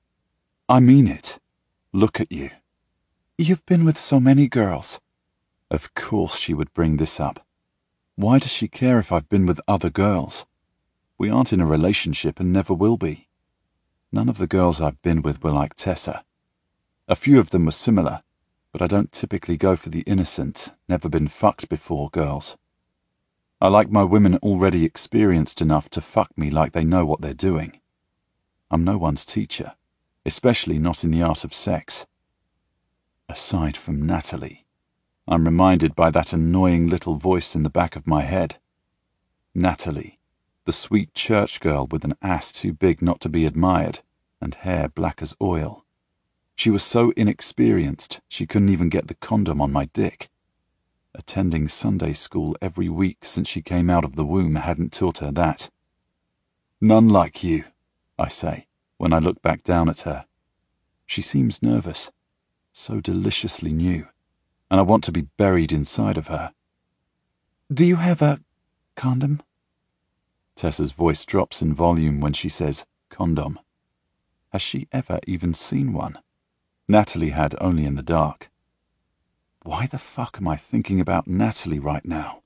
I mean it. Look at you. You've been with so many girls. Of course she would bring this up. Why does she care if I've been with other girls? We aren't in a relationship and never will be. None of the girls I've been with were like Tessa. A few of them were similar, but I don't typically go for the innocent, never been fucked before girls. I like my women already experienced enough to fuck me like they know what they're doing. I'm no one's teacher, especially not in the art of sex. Aside from Natalie, I'm reminded by that annoying little voice in the back of my head. Natalie, the sweet church girl with an ass too big not to be admired and hair black as oil. She was so inexperienced she couldn't even get the condom on my dick. Attending Sunday school every week since she came out of the womb hadn't taught her that. None like you, I say, when I look back down at her. She seems nervous, so deliciously new, and I want to be buried inside of her. Do you have a condom? Tessa's voice drops in volume when she says condom. Has she ever even seen one? Natalie had only in the dark. Why the fuck am I thinking about Natalie right now?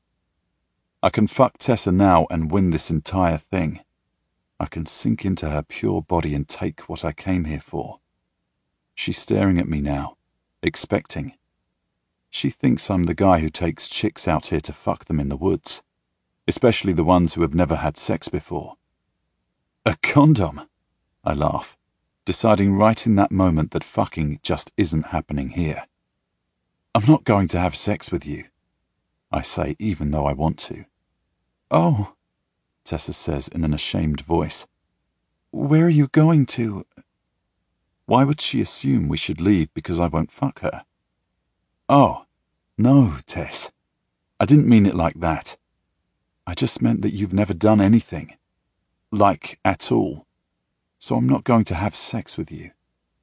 I can fuck Tessa now and win this entire thing. I can sink into her pure body and take what I came here for. She's staring at me now, expecting. She thinks I'm the guy who takes chicks out here to fuck them in the woods, especially the ones who have never had sex before. A condom? I laugh, deciding right in that moment that fucking just isn't happening here. I'm not going to have sex with you, I say, even though I want to. Oh, Tessa says in an ashamed voice. Where are you going to? Why would she assume we should leave because I won't fuck her? Oh, no, Tess. I didn't mean it like that. I just meant that you've never done anything. Like, at all. So I'm not going to have sex with you.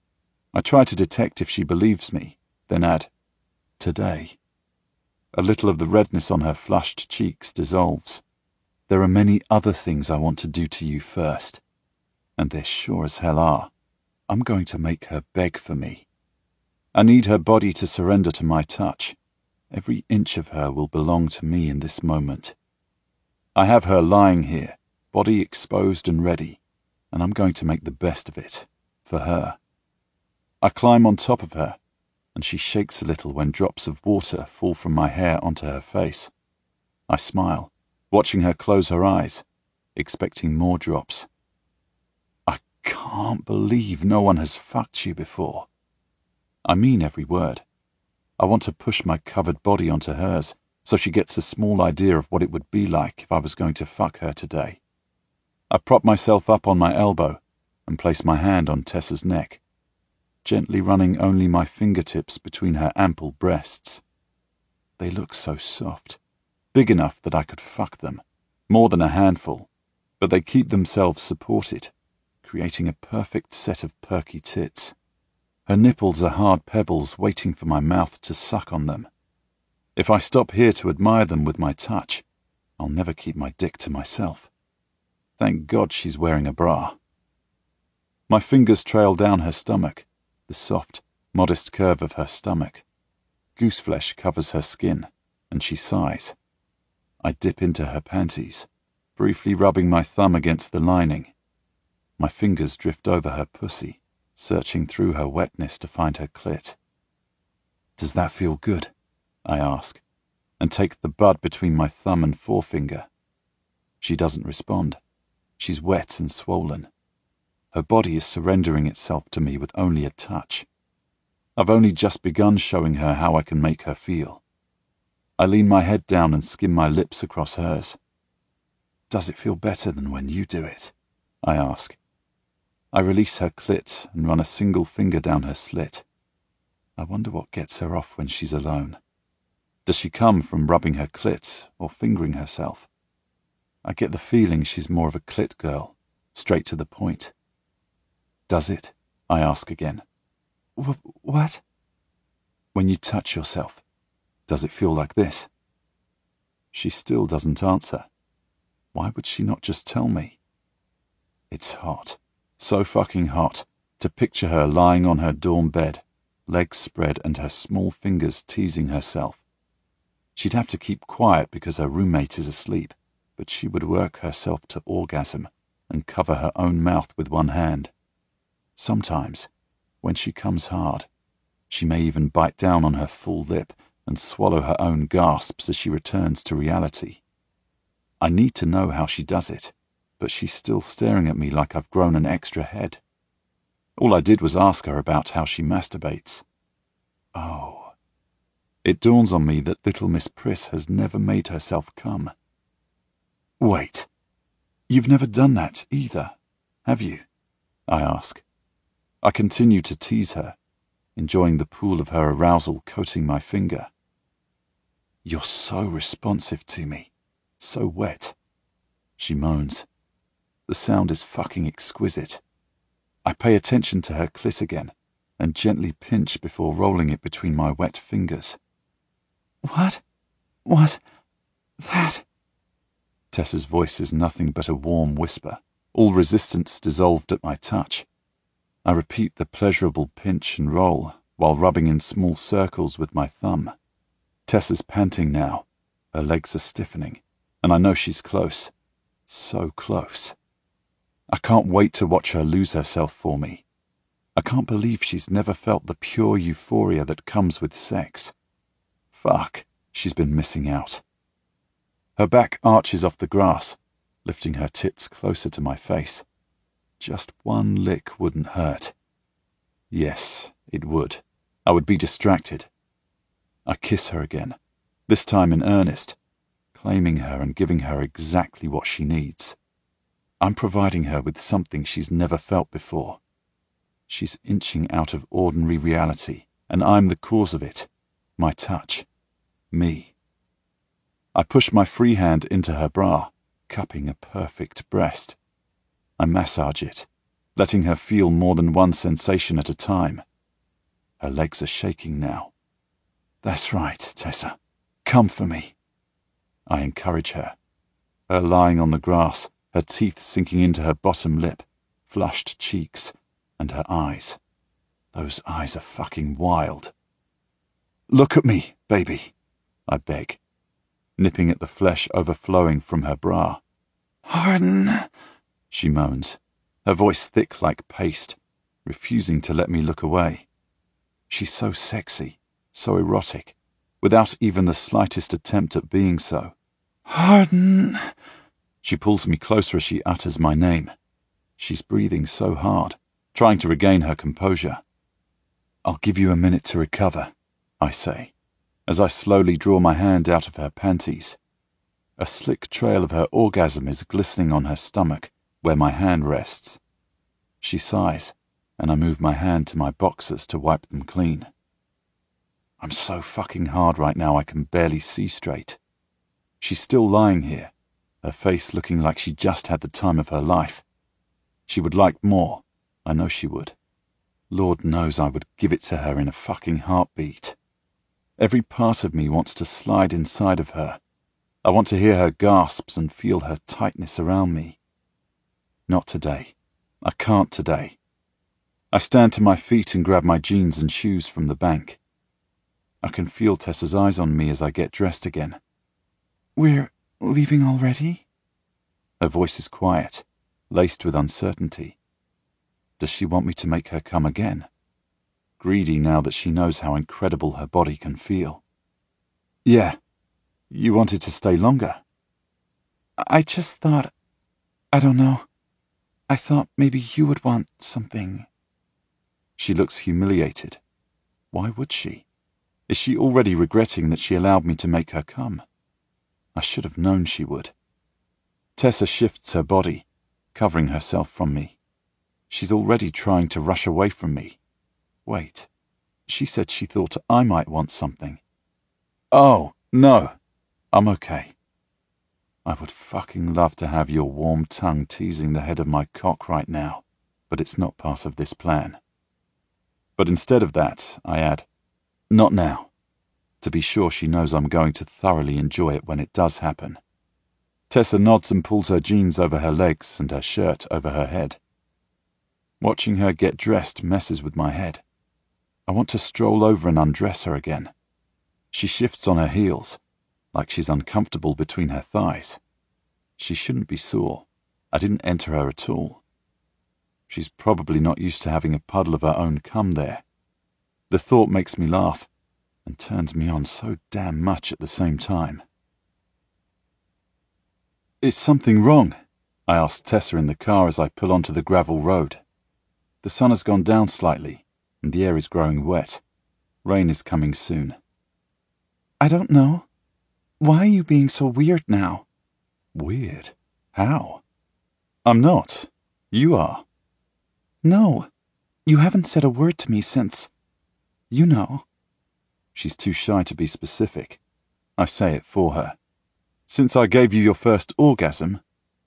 I try to detect if she believes me, then add, today. A little of the redness on her flushed cheeks dissolves. There are many other things I want to do to you first. And there sure as hell are. I'm going to make her beg for me. I need her body to surrender to my touch. Every inch of her will belong to me in this moment. I have her lying here, body exposed and ready, and I'm going to make the best of it, for her. I climb on top of her, and she shakes a little when drops of water fall from my hair onto her face. I smile, watching her close her eyes, expecting more drops. I can't believe no one has fucked you before. I mean every word. I want to push my covered body onto hers, so she gets a small idea of what it would be like if I was going to fuck her today. I prop myself up on my elbow and place my hand on Tessa's neck, gently running only my fingertips between her ample breasts. They look so soft, big enough that I could fuck them, more than a handful, but they keep themselves supported, creating a perfect set of perky tits. Her nipples are hard pebbles waiting for my mouth to suck on them. If I stop here to admire them with my touch, I'll never keep my dick to myself. Thank God she's wearing a bra. My fingers trail down her stomach, the soft, modest curve of her stomach. Gooseflesh covers her skin, and she sighs. I dip into her panties, briefly rubbing my thumb against the lining. My fingers drift over her pussy, searching through her wetness to find her clit. Does that feel good? I ask, and take the bud between my thumb and forefinger. She doesn't respond. She's wet and swollen. Her body is surrendering itself to me with only a touch. I've only just begun showing her how I can make her feel. I lean my head down and skim my lips across hers. Does it feel better than when you do it? I ask. I release her clit and run a single finger down her slit. I wonder what gets her off when she's alone. Does she come from rubbing her clit or fingering herself? I get the feeling she's more of a clit girl, straight to the point. Does it? I ask again. What? When you touch yourself, does it feel like this? She still doesn't answer. Why would she not just tell me? It's hot, so fucking hot, to picture her lying on her dorm bed, legs spread and her small fingers teasing herself. She'd have to keep quiet because her roommate is asleep, but she would work herself to orgasm and cover her own mouth with one hand. Sometimes, when she comes hard, she may even bite down on her full lip and swallow her own gasps as she returns to reality. I need to know how she does it, but she's still staring at me like I've grown an extra head. All I did was ask her about how she masturbates. Oh. It dawns on me that little Miss Priss has never made herself come. Wait, you've never done that either, have you? I ask. I continue to tease her, enjoying the pool of her arousal coating my finger. You're so responsive to me, so wet. She moans. The sound is fucking exquisite. I pay attention to her clit again and gently pinch before rolling it between my wet fingers. What was that? Tessa's voice is nothing but a warm whisper, all resistance dissolved at my touch. I repeat the pleasurable pinch and roll while rubbing in small circles with my thumb. Tessa's panting now. Her legs are stiffening, and I know she's close. So close. I can't wait to watch her lose herself for me. I can't believe she's never felt the pure euphoria that comes with sex. Fuck, she's been missing out. Her back arches off the grass, lifting her tits closer to my face. Just one lick wouldn't hurt. Yes, it would. I would be distracted. I kiss her again, this time in earnest, claiming her and giving her exactly what she needs. I'm providing her with something she's never felt before. She's inching out of ordinary reality, and I'm the cause of it. My touch. Me. I push my free hand into her bra, cupping a perfect breast. I massage it, letting her feel more than one sensation at a time. Her legs are shaking now. That's right, Tessa. Come for me. I encourage her. Her lying on the grass, her teeth sinking into her bottom lip, flushed cheeks, and her eyes. Those eyes are fucking wild. Look at me, baby, I beg, nipping at the flesh overflowing from her bra. Hardin, she moans, her voice thick like paste, refusing to let me look away. She's so sexy, so erotic, without even the slightest attempt at being so. Hardin. She pulls me closer as she utters my name. She's breathing so hard, trying to regain her composure. I'll give you a minute to recover, I say, as I slowly draw my hand out of her panties. A slick trail of her orgasm is glistening on her stomach, where my hand rests. She sighs, and I move my hand to my boxers to wipe them clean. I'm so fucking hard right now I can barely see straight. She's still lying here, her face looking like she just had the time of her life. She would like more, I know she would. Lord knows I would give it to her in a fucking heartbeat. Every part of me wants to slide inside of her. I want to hear her gasps and feel her tightness around me. Not today. I can't today. I stand to my feet and grab my jeans and shoes from the bank. I can feel Tessa's eyes on me as I get dressed again. We're leaving already? Her voice is quiet, laced with uncertainty. Does she want me to make her come again? Greedy now that she knows how incredible her body can feel. Yeah. You wanted to stay longer? I just thought... I don't know. I thought maybe you would want something. She looks humiliated. Why would she? Is she already regretting that she allowed me to make her come? I should have known she would. Tessa shifts her body, covering herself from me. She's already trying to rush away from me. Wait. She said she thought I might want something. Oh, no. I'm okay. I would fucking love to have your warm tongue teasing the head of my cock right now, but it's not part of this plan. But instead of that, I add, not now, to be sure she knows I'm going to thoroughly enjoy it when it does happen. Tessa nods and pulls her jeans over her legs and her shirt over her head. Watching her get dressed messes with my head. I want to stroll over and undress her again. She shifts on her heels, like she's uncomfortable between her thighs. She shouldn't be sore. I didn't enter her at all. She's probably not used to having a puddle of her own cum there. The thought makes me laugh and turns me on so damn much at the same time. Is something wrong? I ask Tessa in the car as I pull onto the gravel road. The sun has gone down slightly, and the air is growing wet. Rain is coming soon. I don't know. Why are you being so weird now? Weird? How? I'm not. You are. No. You haven't said a word to me since... You know. She's too shy to be specific. I say it for her. Since I gave you your first orgasm?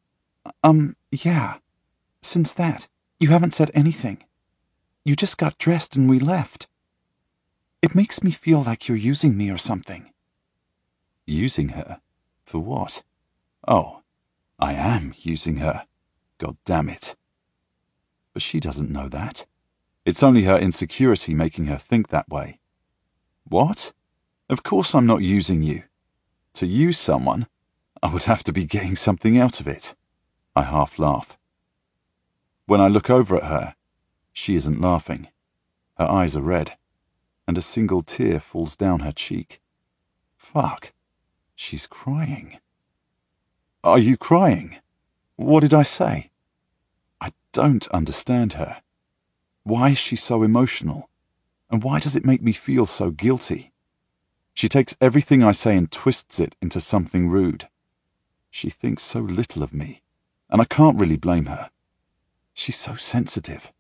Yeah. Since that, you haven't said anything. You just got dressed and we left. It makes me feel like you're using me or something. Using her? For what? Oh, I am using her. God damn it. But she doesn't know that. It's only her insecurity making her think that way. What? Of course I'm not using you. To use someone, I would have to be getting something out of it. I half laugh. When I look over at her, she isn't laughing. Her eyes are red, and a single tear falls down her cheek. Fuck. She's crying. Are you crying? What did I say? I don't understand her. Why is she so emotional? And why does it make me feel so guilty? She takes everything I say and twists it into something rude. She thinks so little of me, and I can't really blame her. She's so sensitive.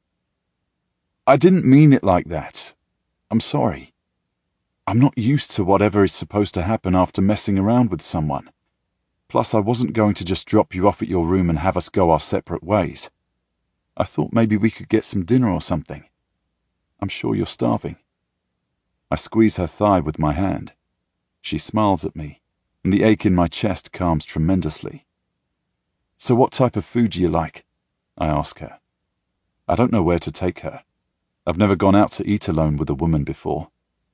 I didn't mean it like that. I'm sorry. I'm not used to whatever is supposed to happen after messing around with someone. Plus, I wasn't going to just drop you off at your room and have us go our separate ways. I thought maybe we could get some dinner or something. I'm sure you're starving. I squeeze her thigh with my hand. She smiles at me, and the ache in my chest calms tremendously. So what type of food do you like? I ask her. I don't know where to take her. I've never gone out to eat alone with a woman before.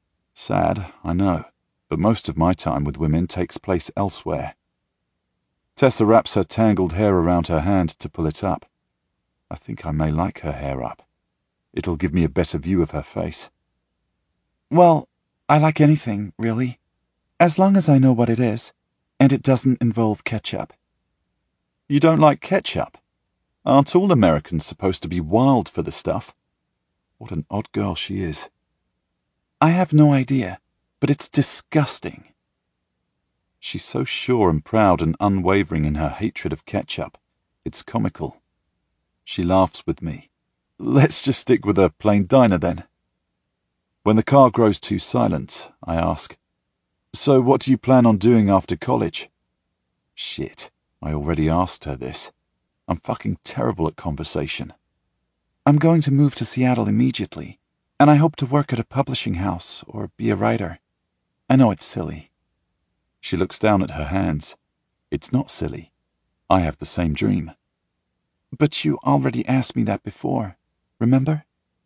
Sad, I know, but most of my time with women takes place elsewhere. Tessa wraps her tangled hair around her hand to pull it up. I think I may like her hair up. It'll give me a better view of her face. Well, I like anything, really. As long as I know what it is, and it doesn't involve ketchup. You don't like ketchup? Aren't all Americans supposed to be wild for the stuff? What an odd girl she is. I have no idea, but it's disgusting. She's so sure and proud and unwavering in her hatred of ketchup. It's comical. She laughs with me. Let's just stick with a plain diner then. When the car grows too silent, I ask, "So what do you plan on doing after college?" Shit, I already asked her this. I'm fucking terrible at conversation. I'm going to move to Seattle immediately, and I hope to work at a publishing house or be a writer. I know it's silly. She looks down at her hands. It's not silly. I have the same dream. But you already asked me that before, remember?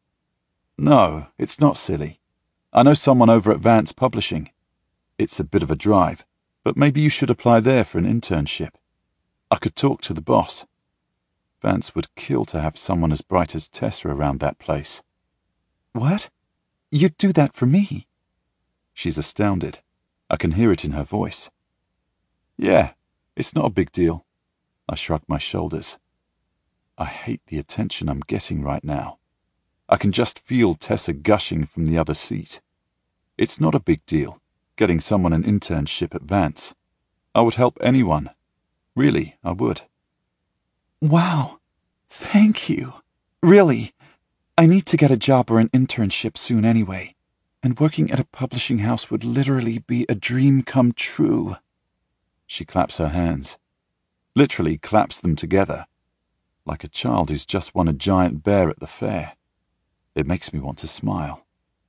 No, it's not silly. I know someone over at Vance Publishing. It's a bit of a drive, but maybe you should apply there for an internship. I could talk to the boss. Vance would kill to have someone as bright as Tessa around that place. What? You'd do that for me? She's astounded. I can hear it in her voice. Yeah, it's not a big deal. I shrug my shoulders. I hate the attention I'm getting right now. I can just feel Tessa gushing from the other seat. It's not a big deal, getting someone an internship at Vance. I would help anyone. Really, I would. Wow. Thank you. Really. I need to get a job or an internship soon anyway, and working at a publishing house would literally be a dream come true. She claps her hands. Literally claps them together. Like a child who's just won a giant bear at the fair. It makes me want to smile.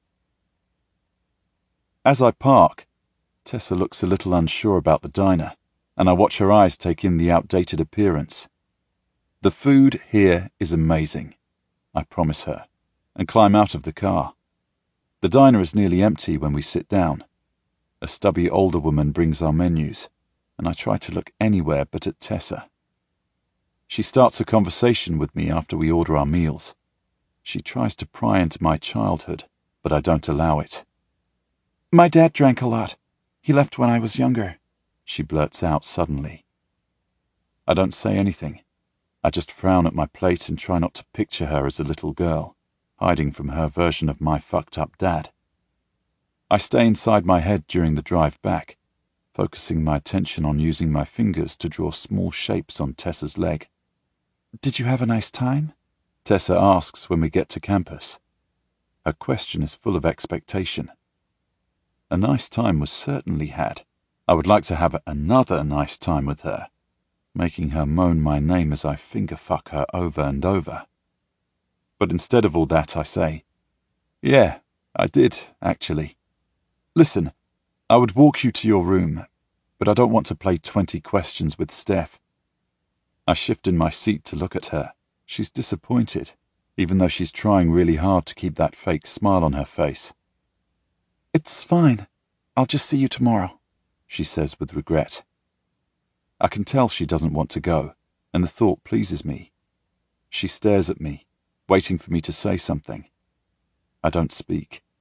As I park, Tessa looks a little unsure about the diner, and I watch her eyes take in the outdated appearance. The food here is amazing, I promise her, and climb out of the car. The diner is nearly empty when we sit down. A stubby older woman brings our menus, and I try to look anywhere but at Tessa. She starts a conversation with me after we order our meals. She tries to pry into my childhood, but I don't allow it. My dad drank a lot. He left when I was younger, she blurts out suddenly. I don't say anything. I just frown at my plate and try not to picture her as a little girl, hiding from her version of my fucked-up dad. I stay inside my head during the drive back, focusing my attention on using my fingers to draw small shapes on Tessa's leg. Did you have a nice time? Tessa asks when we get to campus. Her question is full of expectation. A nice time was certainly had. I would like to have another nice time with her, making her moan my name as I finger-fuck her over and over. But instead of all that, I say, "Yeah, I did, actually. Listen, I would walk you to your room, but I don't want to play 20 questions with Steph." I shift in my seat to look at her. She's disappointed, even though she's trying really hard to keep that fake smile on her face. "It's fine. I'll just see you tomorrow," she says with regret. I can tell she doesn't want to go, and the thought pleases me. She stares at me, waiting for me to say something. I don't speak.